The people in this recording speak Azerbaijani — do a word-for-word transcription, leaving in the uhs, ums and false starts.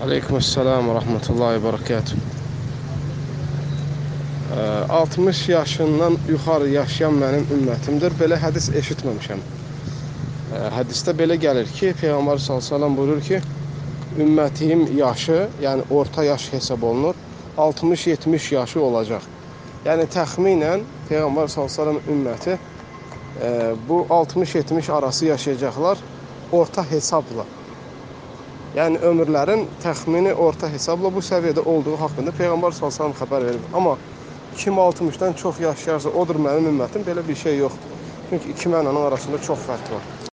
Aleykümselam və rahmetullahi və barakatuh. altmış yaşından yuxarı yaşayan mənim ümmətimdir. Belə hədis eşitməmişəm. Hədisdə belə gəlir ki, Peyğəmbər sallallahu əleyhi və səlləm buyurur ki, ümmətim yaşı, yəni orta yaş hesab olunur, altmış yetmiş yaşı olacaq. Yəni təxminən Peyğəmbər sallallahu əleyhi və səlləm ümməti e, bu altmış yetmiş arası yaşayacaqlar orta hesabla. Yəni ömürlərin təxmini orta hesabla bu səviyyədə olduğu haqqında Peyğəmbər sallallahu əleyhi və səlləm xəbər verir. Amma kim altmışdan çox yaşayarsa, odur mənim ümmətim, belə bir şey yoxdur. Çünki iki mənanın arasında çox fərq var.